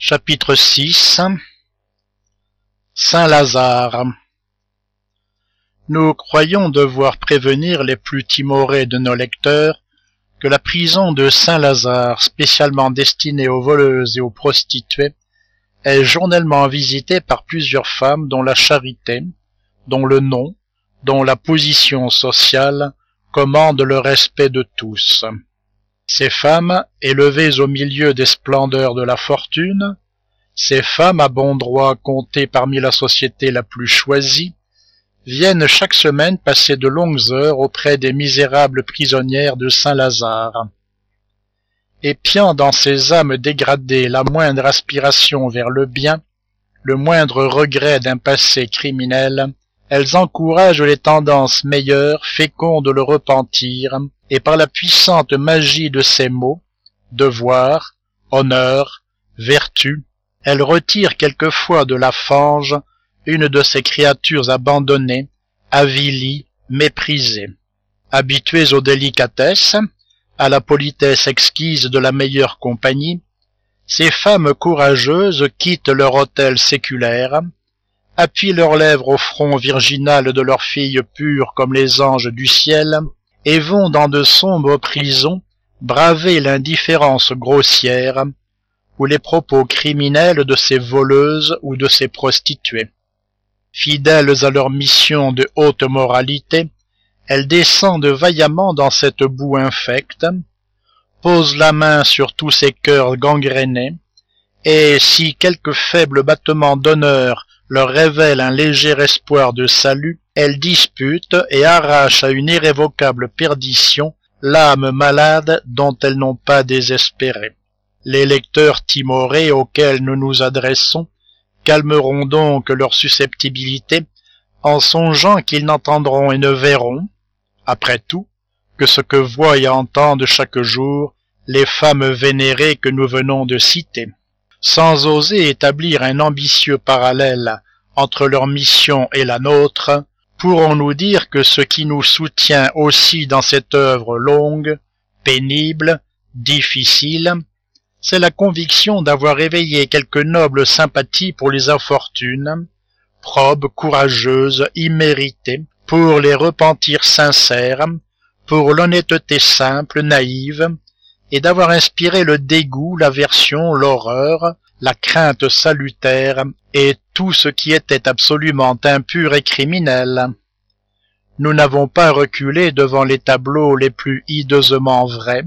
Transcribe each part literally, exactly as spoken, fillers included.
Chapitre six. Saint-Lazare. Nous croyons devoir prévenir les plus timorés de nos lecteurs que la prison de Saint-Lazare, spécialement destinée aux voleuses et aux prostituées, est journellement visitée par plusieurs femmes dont la charité, dont le nom, dont la position sociale commandent le respect de tous. Ces femmes, élevées au milieu des splendeurs de la fortune, ces femmes à bon droit comptées parmi la société la plus choisie, viennent chaque semaine passer de longues heures auprès des misérables prisonnières de Saint-Lazare. Épiant dans ces âmes dégradées la moindre aspiration vers le bien, le moindre regret d'un passé criminel, elles encouragent les tendances meilleures, fécondent le repentir, et par la puissante magie de ces mots, devoir, honneur, vertu, elles retirent quelquefois de la fange une de ces créatures abandonnées, avilies, méprisées. Habituées aux délicatesses, à la politesse exquise de la meilleure compagnie, ces femmes courageuses quittent leur hôtel séculaire, appuient leurs lèvres au front virginal de leurs filles pures comme les anges du ciel, et vont dans de sombres prisons braver l'indifférence grossière ou les propos criminels de ces voleuses ou de ces prostituées. Fidèles à leur mission de haute moralité, elles descendent vaillamment dans cette boue infecte, posent la main sur tous ces cœurs gangrénés, et si quelque faible battement d'honneur leur révèle un léger espoir de salut, elles disputent et arrachent à une irrévocable perdition l'âme malade dont elles n'ont pas désespéré. Les lecteurs timorés auxquels nous nous adressons calmeront donc leur susceptibilité en songeant qu'ils n'entendront et ne verront, après tout, que ce que voient et entendent chaque jour les femmes vénérées que nous venons de citer. Sans oser établir un ambitieux parallèle entre leur mission et la nôtre, pourrons-nous dire que ce qui nous soutient aussi dans cette œuvre longue, pénible, difficile, c'est la conviction d'avoir éveillé quelque noble sympathie pour les infortunes, probes, courageuses, imméritées, pour les repentirs sincères, pour l'honnêteté simple, naïve, et d'avoir inspiré le dégoût, l'aversion, l'horreur, la crainte salutaire, et tout ce qui était absolument impur et criminel. Nous n'avons pas reculé devant les tableaux les plus hideusement vrais,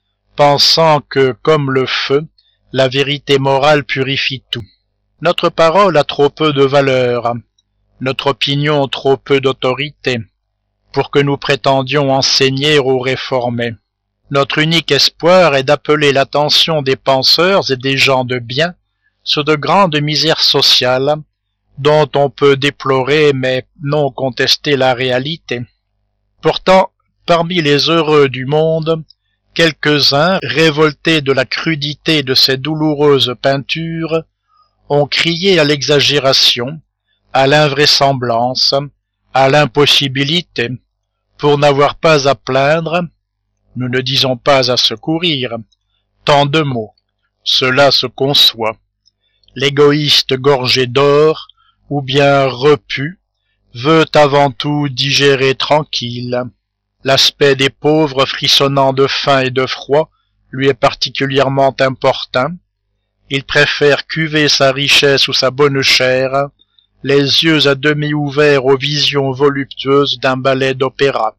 pensant que, comme le feu, la vérité morale purifie tout. Notre parole a trop peu de valeur, notre opinion trop peu d'autorité, pour que nous prétendions enseigner ou réformer. Notre unique espoir est d'appeler l'attention des penseurs et des gens de bien sur de grandes misères sociales, dont on peut déplorer mais non contester la réalité. Pourtant, parmi les heureux du monde, quelques-uns, révoltés de la crudité de ces douloureuses peintures, ont crié à l'exagération, à l'invraisemblance, à l'impossibilité, pour n'avoir pas à plaindre, nous ne disons pas à secourir, tant de mots, cela se conçoit. L'égoïste gorgé d'or, ou bien repu, veut avant tout digérer tranquille. L'aspect des pauvres frissonnant de faim et de froid lui est particulièrement importun. Il préfère cuver sa richesse ou sa bonne chair, les yeux à demi ouverts aux visions voluptueuses d'un ballet d'opéra.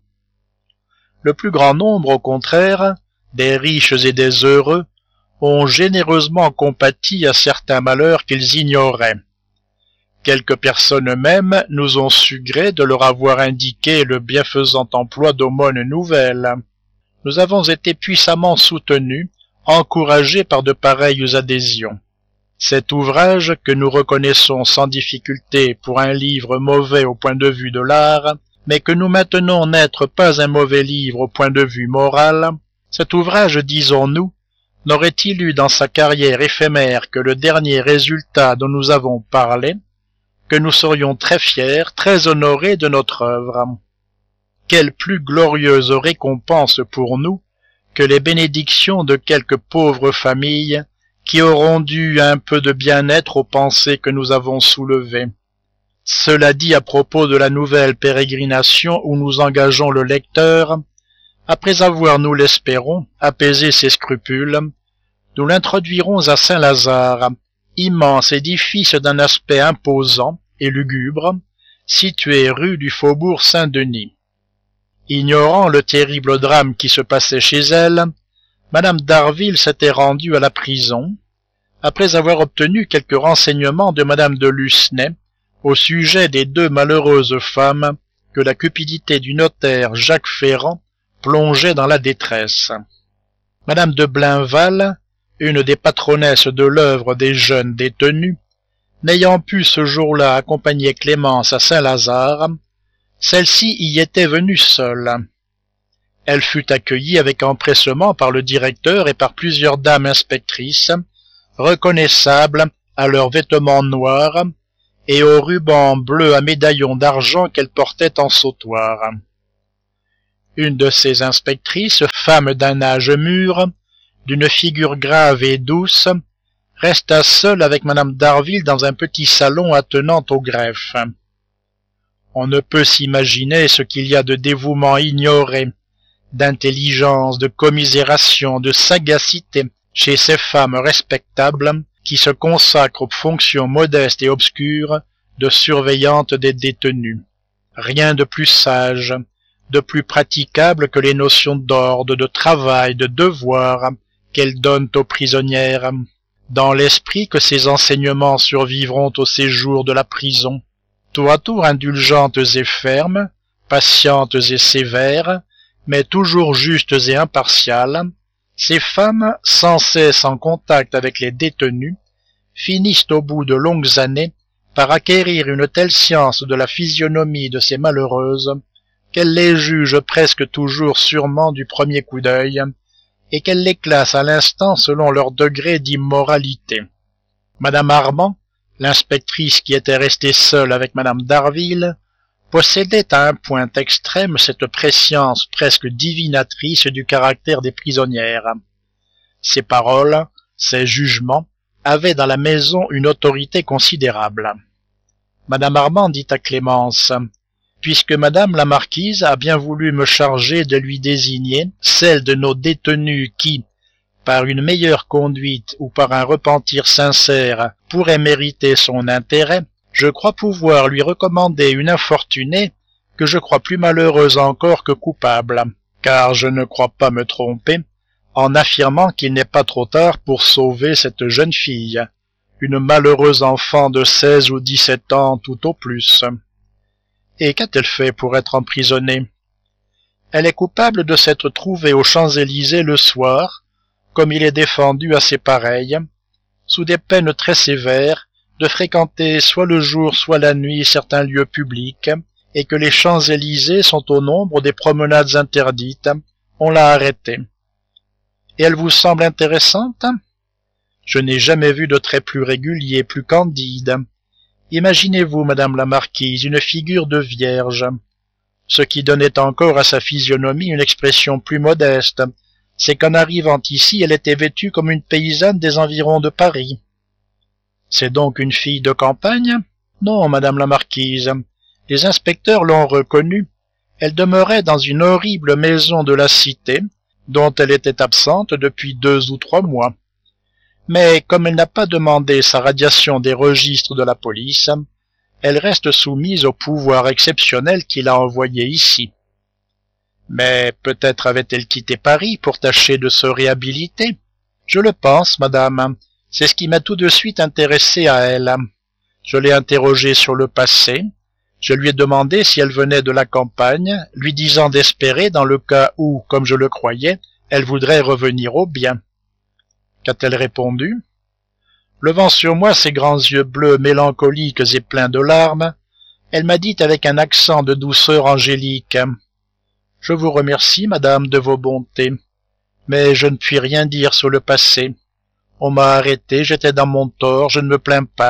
Le plus grand nombre, au contraire, des riches et des heureux, ont généreusement compati à certains malheurs qu'ils ignoraient. Quelques personnes mêmes nous ont su gré de leur avoir indiqué le bienfaisant emploi d'aumônes nouvelles. Nous avons été puissamment soutenus, encouragés par de pareilles adhésions. Cet ouvrage, que nous reconnaissons sans difficulté pour un livre mauvais au point de vue de l'art, mais que nous maintenons n'être pas un mauvais livre au point de vue moral, cet ouvrage, disons-nous, n'aurait-il eu dans sa carrière éphémère que le dernier résultat dont nous avons parlé, que nous serions très fiers, très honorés de notre œuvre. Quelle plus glorieuse récompense pour nous que les bénédictions de quelques pauvres familles qui auront dû un peu de bien-être aux pensées que nous avons soulevées. Cela dit à propos de la nouvelle pérégrination où nous engageons le lecteur, après avoir, nous l'espérons, apaisé ses scrupules, nous l'introduirons à Saint-Lazare, immense édifice d'un aspect imposant et lugubre, situé rue du Faubourg Saint-Denis. Ignorant le terrible drame qui se passait chez elle, Madame d'Harville s'était rendue à la prison, après avoir obtenu quelques renseignements de Madame de Lucenay au sujet des deux malheureuses femmes que la cupidité du notaire Jacques Ferrand plongeait dans la détresse. Madame de Blainval, une des patronnesses de l'œuvre des jeunes détenus, n'ayant pu ce jour-là accompagner Clémence à Saint-Lazare, celle-ci y était venue seule. Elle fut accueillie avec empressement par le directeur et par plusieurs dames inspectrices, reconnaissables à leurs vêtements noirs et aux rubans bleus à médaillons d'argent qu'elles portaient en sautoir. Une de ces inspectrices, femme d'un âge mûr, d'une figure grave et douce, resta seule avec Madame d'Harville dans un petit salon attenant au greffe. On ne peut s'imaginer ce qu'il y a de dévouement ignoré, d'intelligence, de commisération, de sagacité chez ces femmes respectables qui se consacrent aux fonctions modestes et obscures de surveillantes des détenus. Rien de plus sage, de plus praticable que les notions d'ordre, de travail, de devoir qu'elles donnent aux prisonnières, dans l'esprit que ces enseignements survivront au séjour de la prison, tour à tour indulgentes et fermes, patientes et sévères, mais toujours justes et impartiales, ces femmes, sans cesse en contact avec les détenus, finissent au bout de longues années par acquérir une telle science de la physionomie de ces malheureuses qu'elles les jugent presque toujours sûrement du premier coup d'œil, et qu'elles les classent à l'instant selon leur degré d'immoralité. Madame Armand, l'inspectrice qui était restée seule avec Madame d'Harville, possédait à un point extrême cette prescience presque divinatrice du caractère des prisonnières. Ses paroles, ses jugements, avaient dans la maison une autorité considérable. Madame Armand dit à Clémence, « Puisque Madame la Marquise a bien voulu me charger de lui désigner celle de nos détenues qui, par une meilleure conduite ou par un repentir sincère, pourrait mériter son intérêt, je crois pouvoir lui recommander une infortunée que je crois plus malheureuse encore que coupable, car je ne crois pas me tromper en affirmant qu'il n'est pas trop tard pour sauver cette jeune fille, une malheureuse enfant de seize ou dix-sept ans tout au plus. Et qu'a-t-elle fait pour être emprisonnée? Elle est coupable de s'être trouvée aux Champs-Élysées le soir, comme il est défendu à ses pareilles, sous des peines très sévères, de fréquenter soit le jour soit la nuit certains lieux publics, et que les Champs-Élysées sont au nombre des promenades interdites, on l'a arrêtée. Et elle vous semble intéressante? Je n'ai jamais vu de trait plus régulier, plus candide. Imaginez-vous, Madame la Marquise, une figure de vierge, ce qui donnait encore à sa physionomie une expression plus modeste, c'est qu'en arrivant ici, elle était vêtue comme une paysanne des environs de Paris. C'est donc une fille de campagne? Non, Madame la Marquise. Les inspecteurs l'ont reconnue. Elle demeurait dans une horrible maison de la cité, dont elle était absente depuis deux ou trois mois. Mais comme elle n'a pas demandé sa radiation des registres de la police, elle reste soumise au pouvoir exceptionnel qui l'a envoyée ici. Mais peut-être avait-elle quitté Paris pour tâcher de se réhabiliter? Je le pense, madame. C'est ce qui m'a tout de suite intéressé à elle. Je l'ai interrogée sur le passé. Je lui ai demandé si elle venait de la campagne, lui disant d'espérer dans le cas où, comme je le croyais, elle voudrait revenir au bien. Qu'a-t-elle répondu? Levant sur moi ses grands yeux bleus mélancoliques et pleins de larmes, elle m'a dit avec un accent de douceur angélique: « Je vous remercie, madame, de vos bontés, mais je ne puis rien dire sur le passé. On m'a arrêté, j'étais dans mon tort, je ne me plains pas.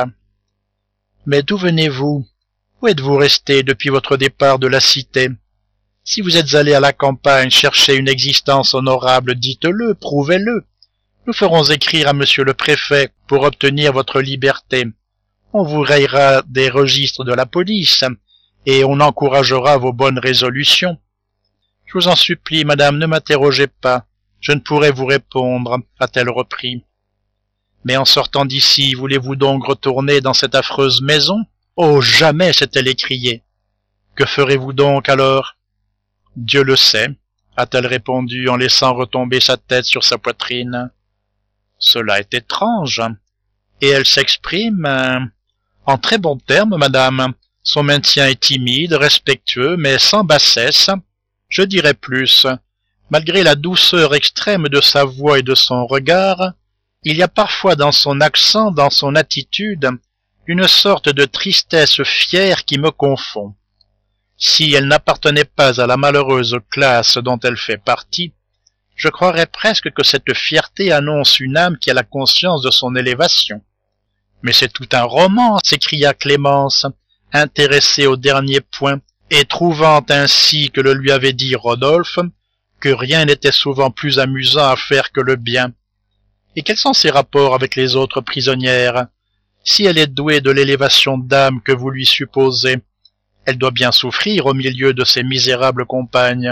Mais d'où venez-vous? Où êtes-vous resté depuis votre départ de la cité? Si vous êtes allé à la campagne chercher une existence honorable, dites-le, prouvez-le. Nous ferons écrire à monsieur le préfet pour obtenir votre liberté. On vous rayera des registres de la police, et on encouragera vos bonnes résolutions. Je vous en supplie, madame, ne m'interrogez pas. Je ne pourrai vous répondre, a-t-elle repris. Mais en sortant d'ici, voulez-vous donc retourner dans cette affreuse maison? Oh, jamais, s'est-elle écriée. Que ferez-vous donc alors? Dieu le sait, a-t-elle répondu en laissant retomber sa tête sur sa poitrine. Cela est étrange. Et elle s'exprime euh, en très bons termes, madame. Son maintien est timide, respectueux, mais sans bassesse. Je dirais plus, malgré la douceur extrême de sa voix et de son regard, il y a parfois dans son accent, dans son attitude, une sorte de tristesse fière qui me confond. Si elle n'appartenait pas à la malheureuse classe dont elle fait partie, je croirais presque que cette fierté annonce une âme qui a la conscience de son élévation. Mais c'est tout un roman, s'écria Clémence, intéressée au dernier point, et trouvant ainsi que le lui avait dit Rodolphe, que rien n'était souvent plus amusant à faire que le bien. Et quels sont ses rapports avec les autres prisonnières? Si elle est douée de l'élévation d'âme que vous lui supposez, elle doit bien souffrir au milieu de ses misérables compagnes.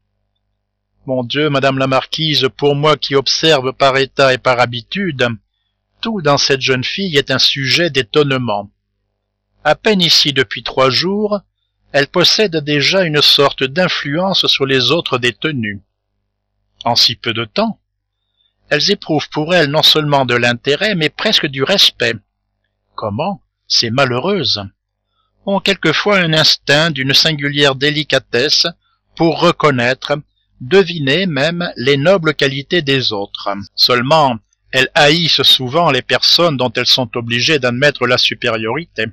Mon Dieu, madame la marquise, pour moi qui observe par état et par habitude, tout dans cette jeune fille est un sujet d'étonnement. À peine ici depuis trois jours, elle possède déjà une sorte d'influence sur les autres détenus. En si peu de temps, elles éprouvent pour elle non seulement de l'intérêt, mais presque du respect. Comment? Ces malheureuses ont quelquefois un instinct d'une singulière délicatesse pour reconnaître, deviner même les nobles qualités des autres. Seulement, elles haïssent souvent les personnes dont elles sont obligées d'admettre la supériorité.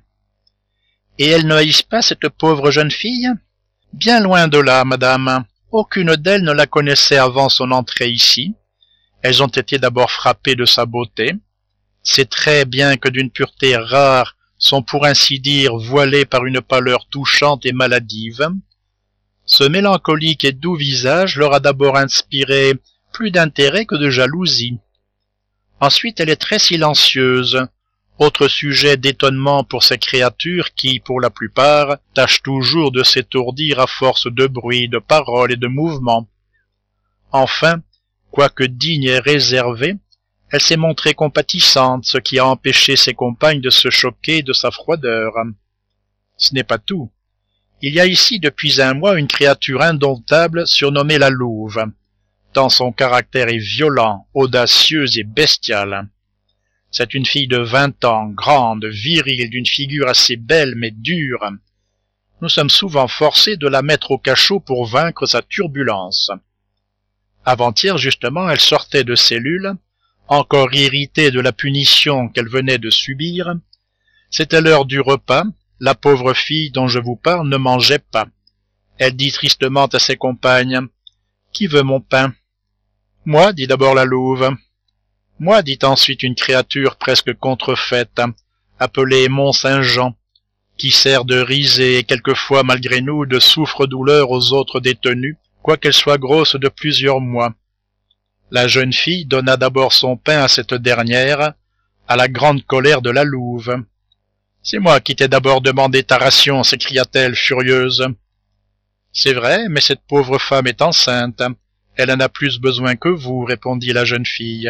Et elles ne haïssent pas cette pauvre jeune fille? Bien loin de là, madame. Aucune d'elles ne la connaissait avant son entrée ici. Elles ont été d'abord frappées de sa beauté. Ses traits, bien que d'une pureté rare, sont pour ainsi dire voilés par une pâleur touchante et maladive. Ce mélancolique et doux visage leur a d'abord inspiré plus d'intérêt que de jalousie. Ensuite, elle est très silencieuse, autre sujet d'étonnement pour ces créatures qui, pour la plupart, tâchent toujours de s'étourdir à force de bruit, de paroles et de mouvements. Enfin, quoique digne et réservée, elle s'est montrée compatissante, ce qui a empêché ses compagnes de se choquer de sa froideur. Ce n'est pas tout. Il y a ici depuis un mois une créature indomptable surnommée la Louve, tant son caractère est violent, audacieux et bestial. C'est une fille de vingt ans, grande, virile, d'une figure assez belle mais dure. Nous sommes souvent forcés de la mettre au cachot pour vaincre sa turbulence. Avant-hier, justement, elle sortait de cellule, encore irritée de la punition qu'elle venait de subir. C'était l'heure du repas, la pauvre fille dont je vous parle ne mangeait pas. Elle dit tristement à ses compagnes, « Qui veut mon pain ?» « Moi, dit d'abord la Louve. »« Moi, dit ensuite une créature presque contrefaite, appelée Mont-Saint-Jean, qui sert de risée et quelquefois, malgré nous, de souffre-douleur aux autres détenus, quoiqu'elle soit grosse de plusieurs mois. » La jeune fille donna d'abord son pain à cette dernière, à la grande colère de la Louve. « C'est moi qui t'ai d'abord demandé ta ration, s'écria-t-elle furieuse. « C'est vrai, mais cette pauvre femme est enceinte. Elle en a plus besoin que vous, répondit la jeune fille.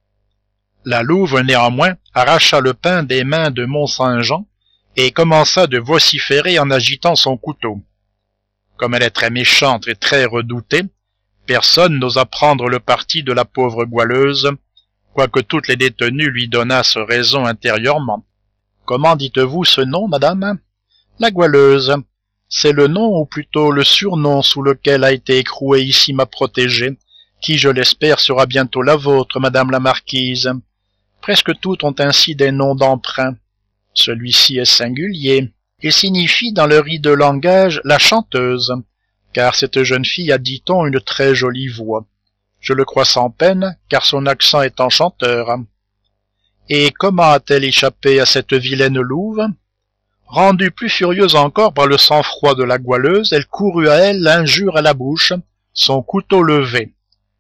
La Louve, néanmoins, arracha le pain des mains de Mont-Saint-Jean et commença de vociférer en agitant son couteau. Comme elle est très méchante et très redoutée, personne n'osa prendre le parti de la pauvre goualeuse, quoique toutes les détenues lui donnassent raison intérieurement. « Comment dites-vous ce nom, madame ?»« La goualeuse. C'est le nom, ou plutôt le surnom sous lequel a été écrouée ici ma protégée, qui, je l'espère, sera bientôt la vôtre, madame la marquise. Presque toutes ont ainsi des noms d'emprunt. Celui-ci est singulier, et signifie dans leur hideux langage la chanteuse, car cette jeune fille a, dit-on, une très jolie voix. Je le crois sans peine, car son accent est enchanteur. Et comment a-t-elle échappé à cette vilaine Louve ? Rendue plus furieuse encore par le sang-froid de la goualeuse, elle courut à elle, l'injure à la bouche, son couteau levé.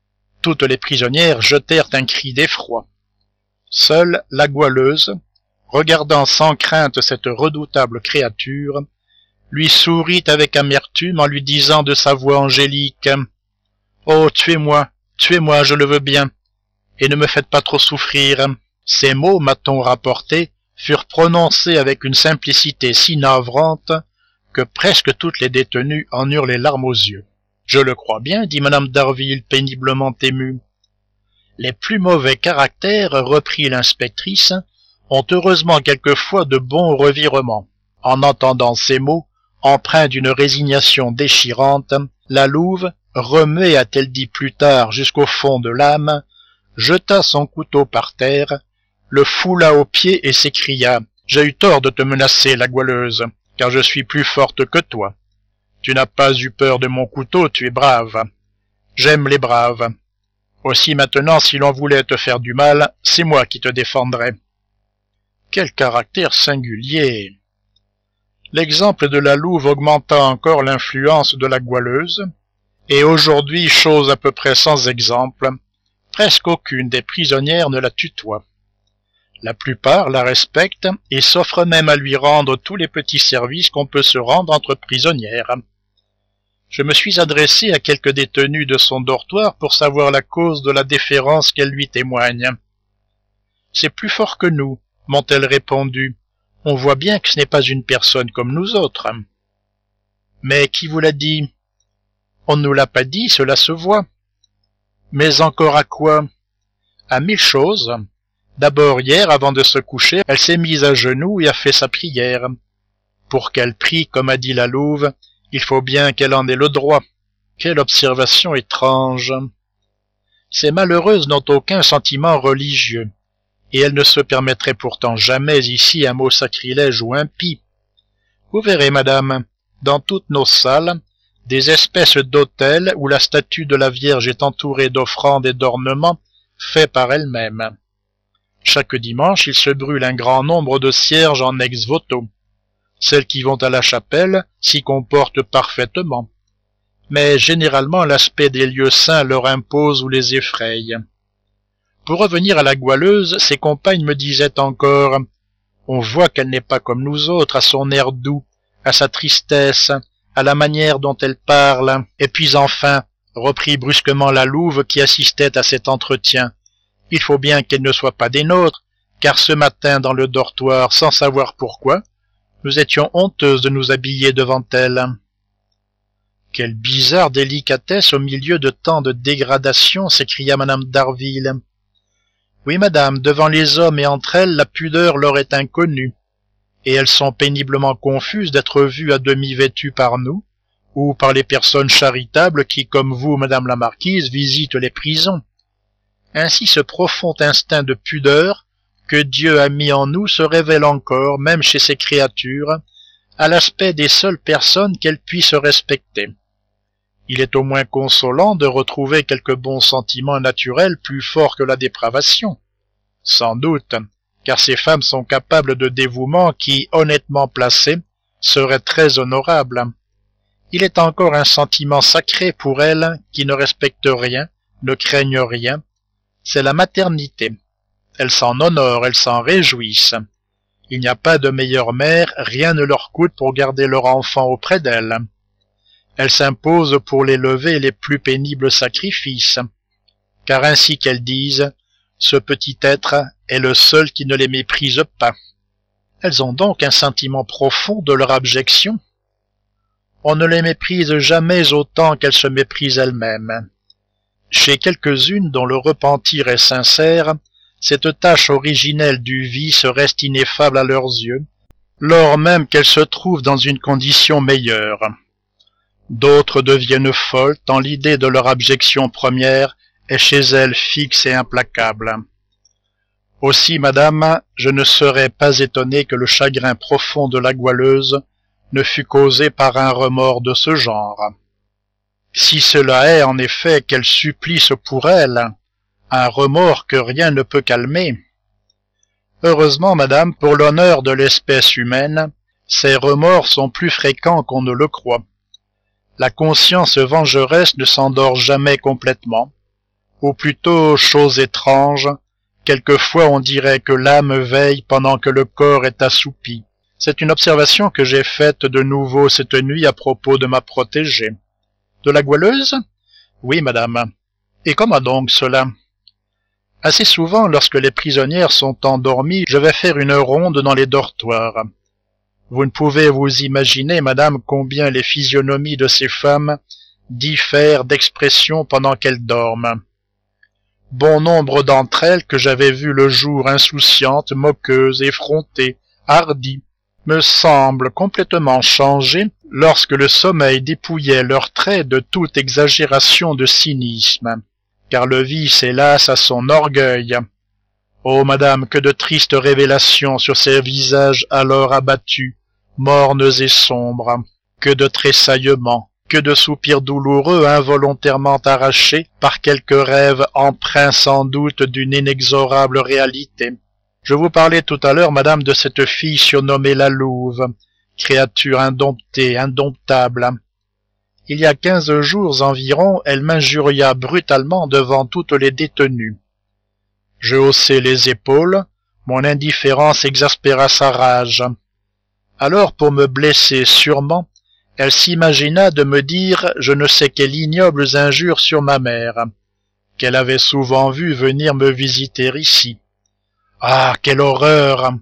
Toutes les prisonnières jetèrent un cri d'effroi. Seule la goualeuse, regardant sans crainte cette redoutable créature, lui sourit avec amertume en lui disant de sa voix angélique « Oh, tuez-moi, tuez-moi, je le veux bien, et ne me faites pas trop souffrir. » Ces mots, m'a-t-on rapporté, furent prononcés avec une simplicité si navrante que presque toutes les détenues en eurent les larmes aux yeux. « Je le crois bien, » dit madame d'Harville, péniblement émue. « Les plus mauvais caractères, reprit l'inspectrice, ont heureusement quelquefois de bons revirements. » En entendant ces mots, empreints d'une résignation déchirante, la louve, remuée a-t-elle dit plus tard jusqu'au fond de l'âme, jeta son couteau par terre, le foula aux pieds et s'écria « J'ai eu tort de te menacer, la goualeuse, car je suis plus forte que toi. Tu n'as pas eu peur de mon couteau, tu es brave. J'aime les braves. Aussi maintenant, si l'on voulait te faire du mal, c'est moi qui te défendrais. » Quel caractère singulier! L'exemple de la louve augmenta encore l'influence de la goualeuse, et aujourd'hui, chose à peu près sans exemple, presque aucune des prisonnières ne la tutoie. La plupart la respectent et s'offrent même à lui rendre tous les petits services qu'on peut se rendre entre prisonnières. Je me suis adressé à quelques détenues de son dortoir pour savoir la cause de la déférence qu'elle lui témoigne. « C'est plus fort que nous, » m'ont-elles répondu. « On voit bien que ce n'est pas une personne comme nous autres. »« Mais qui vous l'a dit ?»« On ne nous l'a pas dit, cela se voit. »« Mais encore à quoi ?»« À mille choses. D'abord hier, avant de se coucher, elle s'est mise à genoux et a fait sa prière. Pour qu'elle prie, comme a dit la louve, il faut bien qu'elle en ait le droit. Quelle observation étrange! Ces malheureuses n'ont aucun sentiment religieux, et elles ne se permettraient pourtant jamais ici un mot sacrilège ou impie. Vous verrez, madame, dans toutes nos salles, des espèces d'autels où la statue de la Vierge est entourée d'offrandes et d'ornements faits par elle-même. Chaque dimanche, il se brûle un grand nombre de cierges en ex voto. Celles qui vont à la chapelle s'y comportent parfaitement, mais généralement l'aspect des lieux saints leur impose ou les effraie. Pour revenir à la goualeuse, ses compagnes me disaient encore « On voit qu'elle n'est pas comme nous autres, à son air doux, à sa tristesse, à la manière dont elle parle. » Et puis enfin, reprit brusquement la louve qui assistait à cet entretien, « Il faut bien qu'elle ne soit pas des nôtres, car ce matin dans le dortoir, sans savoir pourquoi, nous étions honteuses de nous habiller devant elle. » Quelle bizarre délicatesse au milieu de tant de dégradation, s'écria madame d'Harville. Oui, madame, devant les hommes et entre elles, la pudeur leur est inconnue, et elles sont péniblement confuses d'être vues à demi vêtues par nous, ou par les personnes charitables qui, comme vous, madame la marquise, visitent les prisons. Ainsi ce profond instinct de pudeur que Dieu a mis en nous se révèle encore, même chez ces créatures, à l'aspect des seules personnes qu'elles puissent respecter. Il est au moins consolant de retrouver quelques bons sentiments naturels plus forts que la dépravation. Sans doute, car ces femmes sont capables de dévouements qui, honnêtement placés, seraient très honorables. Il est encore un sentiment sacré pour elles qui ne respectent rien, ne craignent rien. C'est la maternité. Elles s'en honorent, elles s'en réjouissent. Il n'y a pas de meilleure mère, rien ne leur coûte pour garder leur enfant auprès d'elles. Elles s'imposent pour l'élever les plus pénibles sacrifices, car ainsi qu'elles disent, ce petit être est le seul qui ne les méprise pas. Elles ont donc un sentiment profond de leur abjection. On ne les méprise jamais autant qu'elles se méprisent elles-mêmes. Chez quelques-unes dont le repentir est sincère, cette tâche originelle du vice reste ineffable à leurs yeux, lors même qu'elles se trouvent dans une condition meilleure. D'autres deviennent folles tant l'idée de leur abjection première est chez elles fixe et implacable. Aussi, madame, je ne serais pas étonné que le chagrin profond de la goualeuse ne fût causé par un remords de ce genre. Si cela est en effet quel supplice pour elle, un remords que rien ne peut calmer. Heureusement, madame, pour l'honneur de l'espèce humaine, ces remords sont plus fréquents qu'on ne le croit. La conscience vengeresse ne s'endort jamais complètement. Ou plutôt, chose étrange, quelquefois on dirait que l'âme veille pendant que le corps est assoupi. C'est une observation que j'ai faite de nouveau cette nuit à propos de ma protégée. De la Goualeuse? Oui, madame. Et comment donc cela? Assez souvent, lorsque les prisonnières sont endormies, je vais faire une ronde dans les dortoirs. Vous ne pouvez vous imaginer, madame, combien les physionomies de ces femmes diffèrent d'expression pendant qu'elles dorment. Bon nombre d'entre elles que j'avais vues le jour insouciantes, moqueuses, effrontées, hardies, me semblent complètement changées lorsque le sommeil dépouillait leurs traits de toute exagération de cynisme, car le vice, hélas, a son orgueil. Oh, madame, que de tristes révélations sur ces visages alors abattus, mornes et sombres, que de tressaillements, que de soupirs douloureux involontairement arrachés par quelque rêve empreint sans doute d'une inexorable réalité. Je vous parlais tout à l'heure, madame, de cette fille surnommée la Louve, créature indomptée, indomptable. Il y a quinze jours environ, elle m'injuria brutalement devant toutes les détenues. Je haussai les épaules, mon indifférence exaspéra sa rage. Alors, pour me blesser sûrement, elle s'imagina de me dire je ne sais quelles ignobles injures sur ma mère, qu'elle avait souvent vue venir me visiter ici. Ah, quelle horreur!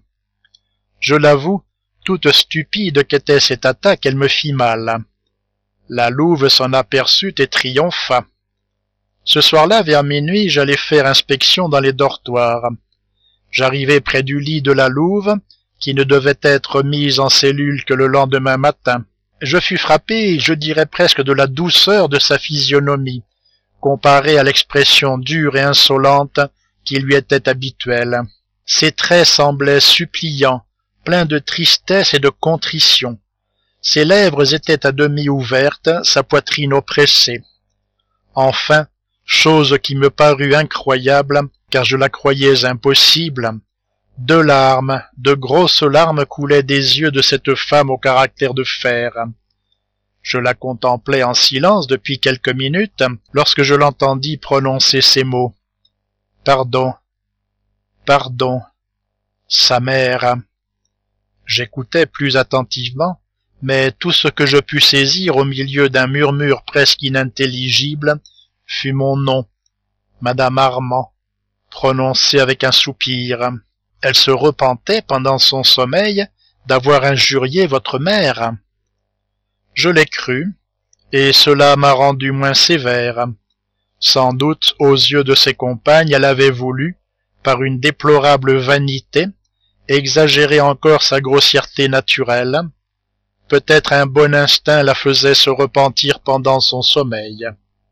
Je l'avoue, toute stupide qu'était cette attaque, elle me fit mal. La Louve s'en aperçut et triompha. Ce soir-là, vers minuit, j'allais faire inspection dans les dortoirs. J'arrivai près du lit de la Louve, qui ne devait être mise en cellule que le lendemain matin. Je fus frappé, je dirais presque, de la douceur de sa physionomie, comparée à l'expression dure et insolente qui lui était habituelle. Ses traits semblaient suppliants, pleins de tristesse et de contrition. Ses lèvres étaient à demi ouvertes, sa poitrine oppressée. Enfin, chose qui me parut incroyable, car je la croyais impossible, deux larmes, de grosses larmes coulaient des yeux de cette femme au caractère de fer. Je la contemplais en silence depuis quelques minutes, lorsque je l'entendis prononcer ces mots. Pardon, pardon, sa mère. J'écoutais plus attentivement, mais tout ce que je pus saisir au milieu d'un murmure presque inintelligible fut mon nom, Madame Armand, prononcé avec un soupir. Elle se repentait pendant son sommeil d'avoir injurié votre mère. Je l'ai cru, et cela m'a rendu moins sévère. Sans doute, aux yeux de ses compagnes, elle avait voulu, par une déplorable vanité, exagérer encore sa grossièreté naturelle. Peut-être un bon instinct la faisait se repentir pendant son sommeil.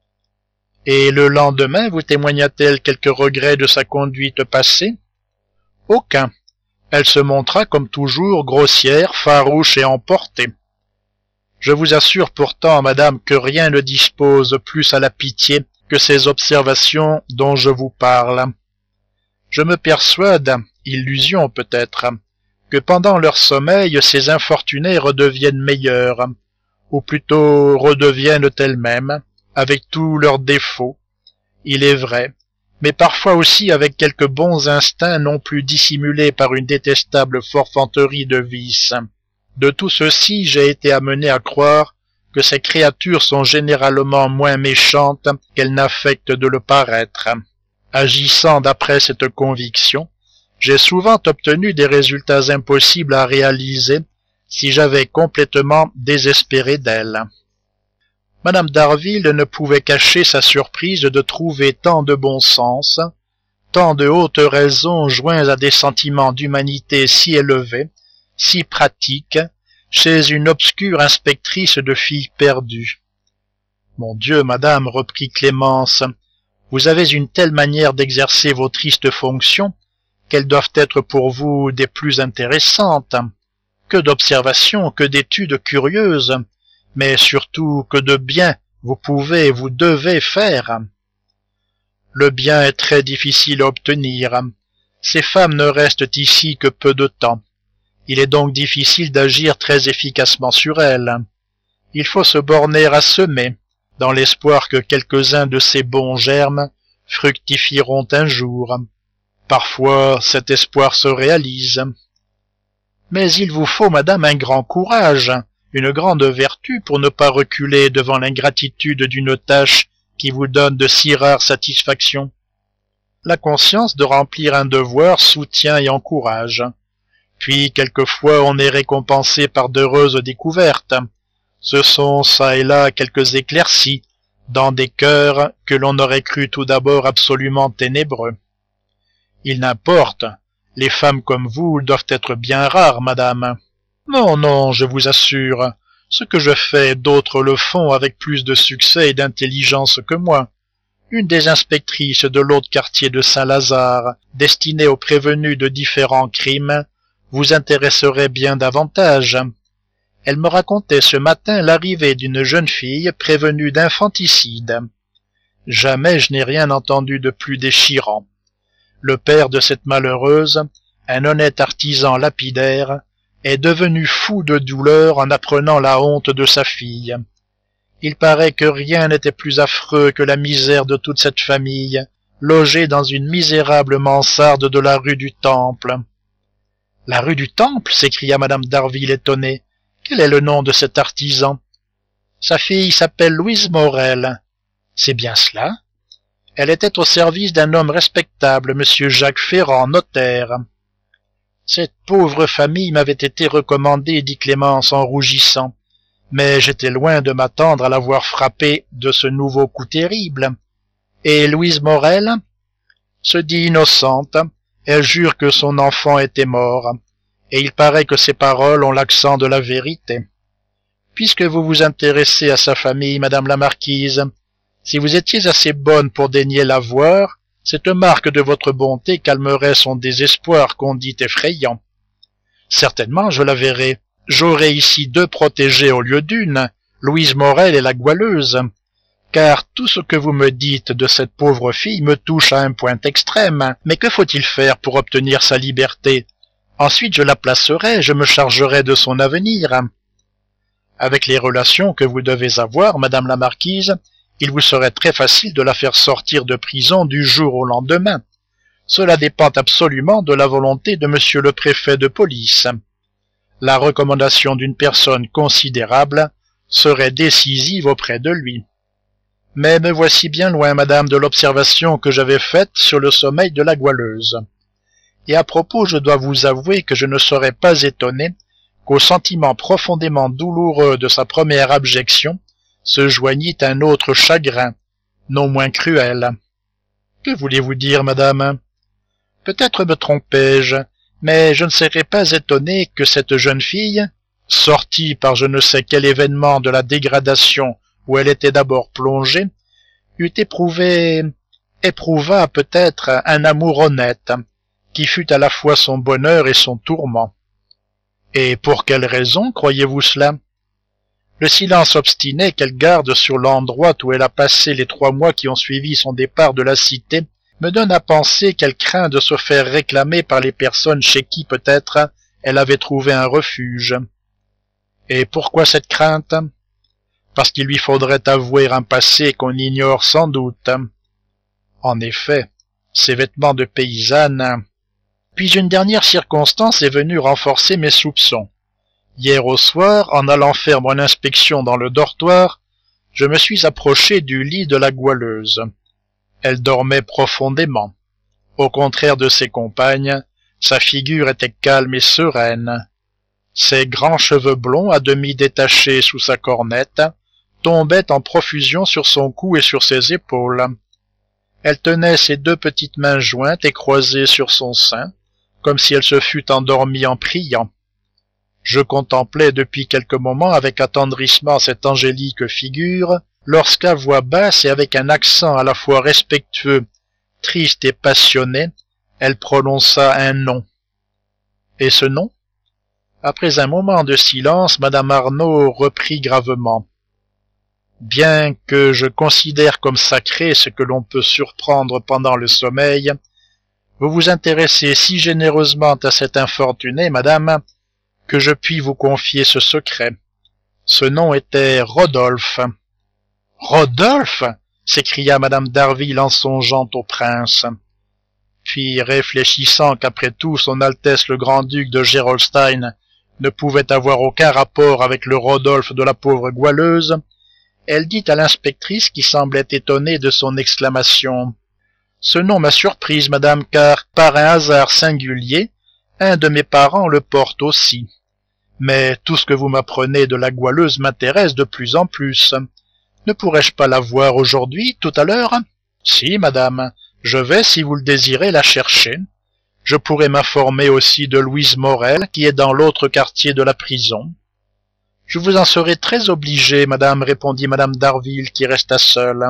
Et le lendemain, vous témoigna-t-elle quelque regret de sa conduite passée? Aucun. Elle se montra comme toujours grossière, farouche et emportée. Je vous assure pourtant, madame, que rien ne dispose plus à la pitié que ces observations dont je vous parle. Je me persuade, illusion peut-être, que pendant leur sommeil ces infortunées redeviennent meilleures, ou plutôt redeviennent elles-mêmes, avec tous leurs défauts, il est vrai, mais parfois aussi avec quelques bons instincts non plus dissimulés par une détestable forfanterie de vice. De tout ceci, j'ai été amené à croire que ces créatures sont généralement moins méchantes qu'elles n'affectent de le paraître. Agissant d'après cette conviction, j'ai souvent obtenu des résultats impossibles à réaliser si j'avais complètement désespéré d'elles. Madame d'Harville ne pouvait cacher sa surprise de trouver tant de bon sens, tant de hautes raisons joints à des sentiments d'humanité si élevés, si pratiques, chez une obscure inspectrice de filles perdues. Mon Dieu, madame, reprit Clémence, vous avez une telle manière d'exercer vos tristes fonctions qu'elles doivent être pour vous des plus intéressantes. Que d'observations, que d'études curieuses, mais surtout que de bien vous pouvez et vous devez faire. Le bien est très difficile à obtenir. Ces femmes ne restent ici que peu de temps. Il est donc difficile d'agir très efficacement sur elles. Il faut se borner à semer, dans l'espoir que quelques-uns de ces bons germes fructifieront un jour. Parfois cet espoir se réalise. Mais il vous faut, madame, un grand courage, une grande vertu pour ne pas reculer devant l'ingratitude d'une tâche qui vous donne de si rares satisfactions. La conscience de remplir un devoir soutient et encourage. Puis quelquefois on est récompensé par d'heureuses découvertes. Ce sont çà et là quelques éclaircies dans des cœurs que l'on aurait cru tout d'abord absolument ténébreux. Il n'importe, les femmes comme vous doivent être bien rares, madame. Non, non, je vous assure, ce que je fais, d'autres le font avec plus de succès et d'intelligence que moi. Une des inspectrices de l'autre quartier de Saint-Lazare, destinée aux prévenus de différents crimes, vous intéresserait bien davantage. Elle me racontait ce matin l'arrivée d'une jeune fille prévenue d'infanticide. Jamais je n'ai rien entendu de plus déchirant. Le père de cette malheureuse, un honnête artisan lapidaire, est devenu fou de douleur en apprenant la honte de sa fille. Il paraît que rien n'était plus affreux que la misère de toute cette famille, logée dans une misérable mansarde de la rue du Temple. « La rue du Temple » s'écria madame d'Harville étonnée. « Quel est le nom de cet artisan ?»« Sa fille s'appelle Louise Morel. »« C'est bien cela. Elle était au service d'un homme respectable, monsieur Jacques Ferrand, notaire. »« Cette pauvre famille m'avait été recommandée, dit Clémence en rougissant. Mais j'étais loin de m'attendre à la voir frappée de ce nouveau coup terrible. Et Louise Morel se dit innocente. Elle jure que son enfant était mort, et il paraît que ses paroles ont l'accent de la vérité. Puisque vous vous intéressez à sa famille, madame la marquise, si vous étiez assez bonne pour daigner la voir, cette marque de votre bonté calmerait son désespoir qu'on dit effrayant. Certainement, je la verrai. J'aurai ici deux protégées au lieu d'une, Louise Morel et la Goualeuse, car tout ce que vous me dites de cette pauvre fille me touche à un point extrême. Mais que faut-il faire pour obtenir sa liberté? Ensuite je la placerai, je me chargerai de son avenir. Avec les relations que vous devez avoir, madame la marquise, il vous serait très facile de la faire sortir de prison du jour au lendemain. Cela dépend absolument de la volonté de monsieur le préfet de police. La recommandation d'une personne considérable serait décisive auprès de lui. Mais me voici bien loin, madame, de l'observation que j'avais faite sur le sommeil de la Goualeuse. Et à propos, je dois vous avouer que je ne serais pas étonné qu'au sentiment profondément douloureux de sa première abjection se joignît un autre chagrin, non moins cruel. Que voulez-vous dire, madame? Peut-être me trompais-je, mais je ne serais pas étonné que cette jeune fille, sortie par je ne sais quel événement de la dégradation où elle était d'abord plongée, eût éprouvé, éprouva peut-être un amour honnête, qui fut à la fois son bonheur et son tourment. Et pour quelle raison croyez-vous cela? Le silence obstiné qu'elle garde sur l'endroit où elle a passé les trois mois qui ont suivi son départ de la cité me donne à penser qu'elle craint de se faire réclamer par les personnes chez qui, peut-être, elle avait trouvé un refuge. Et pourquoi cette crainte? Parce qu'il lui faudrait avouer un passé qu'on ignore sans doute. En effet, ses vêtements de paysanne. Puis une dernière circonstance est venue renforcer mes soupçons. Hier au soir, en allant faire mon inspection dans le dortoir, je me suis approché du lit de la Goualeuse. Elle dormait profondément. Au contraire de ses compagnes, sa figure était calme et sereine. Ses grands cheveux blonds, à demi détachés sous sa cornette, tombaient en profusion sur son cou et sur ses épaules. Elle tenait ses deux petites mains jointes et croisées sur son sein, comme si elle se fût endormie en priant. Je contemplais depuis quelques moments avec attendrissement cette angélique figure, lorsqu'à voix basse et avec un accent à la fois respectueux, triste et passionné, elle prononça un nom. Et ce nom? Après un moment de silence, madame Arnauld reprit gravement. Bien que je considère comme sacré ce que l'on peut surprendre pendant le sommeil, vous vous intéressez si généreusement à cet infortuné, madame, que je puis vous confier ce secret. Ce nom était Rodolphe. Rodolphe! s'écria madame d'Harville en songeant au prince. Puis, réfléchissant qu'après tout son Altesse le grand-duc de Gerolstein ne pouvait avoir aucun rapport avec le Rodolphe de la pauvre Goualeuse, elle dit à l'inspectrice qui semblait étonnée de son exclamation. « Ce nom m'a surprise, madame, car, par un hasard singulier, un de mes parents le porte aussi. Mais tout ce que vous m'apprenez de la Goualeuse m'intéresse de plus en plus. Ne pourrais-je pas la voir aujourd'hui, tout à l'heure? Si, madame, je vais, si vous le désirez, la chercher. Je pourrai m'informer aussi de Louise Morel, qui est dans l'autre quartier de la prison. » « Je vous en serai très obligée, madame, répondit madame d'Harville, qui resta seule.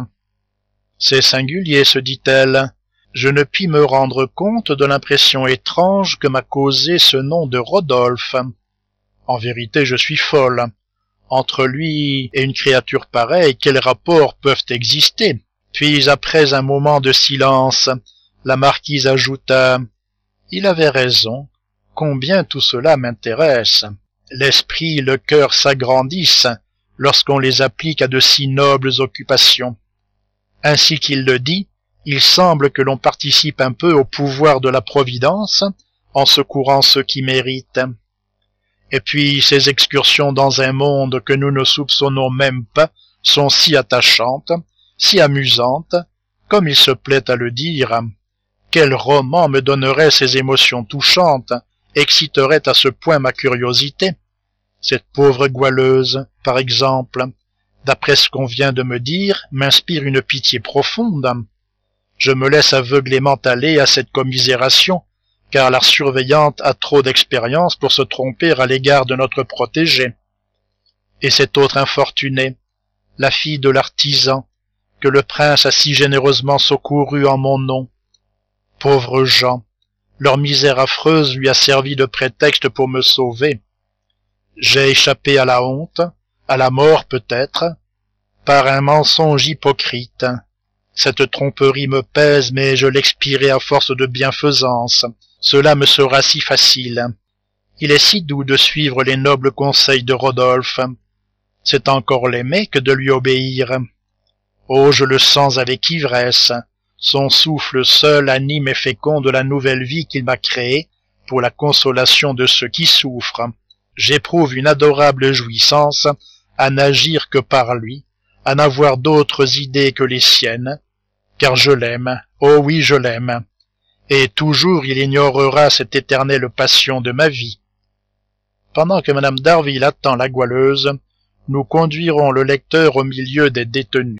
« C'est singulier, se dit-elle. Je ne puis me rendre compte de l'impression étrange que m'a causé ce nom de Rodolphe. En vérité, je suis folle. Entre lui et une créature pareille, quels rapports peuvent exister? » Puis, après un moment de silence, la marquise ajouta « Il avait raison. Combien tout cela m'intéresse. L'esprit et le cœur s'agrandissent lorsqu'on les applique à de si nobles occupations. Ainsi qu'il le dit, il semble que l'on participe un peu au pouvoir de la Providence en secourant ceux qui méritent. Et puis ces excursions dans un monde que nous ne soupçonnons même pas sont si attachantes, si amusantes, comme il se plaît à le dire. Quel roman me donnerait ces émotions touchantes, exciterait à ce point ma curiosité? Cette pauvre Goualeuse, par exemple, d'après ce qu'on vient de me dire, m'inspire une pitié profonde. Je me laisse aveuglément aller à cette commisération, car la surveillante a trop d'expérience pour se tromper à l'égard de notre protégée. Et cette autre infortunée, la fille de l'artisan, que le prince a si généreusement secourue en mon nom. Pauvres gens, leur misère affreuse lui a servi de prétexte pour me sauver. J'ai échappé à la honte, à la mort peut-être, par un mensonge hypocrite. Cette tromperie me pèse, mais je l'expierai à force de bienfaisance. Cela me sera si facile. Il est si doux de suivre les nobles conseils de Rodolphe. C'est encore l'aimer que de lui obéir. Oh, je le sens avec ivresse. Son souffle seul anime et féconde la nouvelle vie qu'il m'a créée pour la consolation de ceux qui souffrent. J'éprouve une adorable jouissance à n'agir que par lui, à n'avoir d'autres idées que les siennes, car je l'aime, oh oui, je l'aime, et toujours il ignorera cette éternelle passion de ma vie. Pendant que madame d'Harville attend la Goualeuse, nous conduirons le lecteur au milieu des détenus.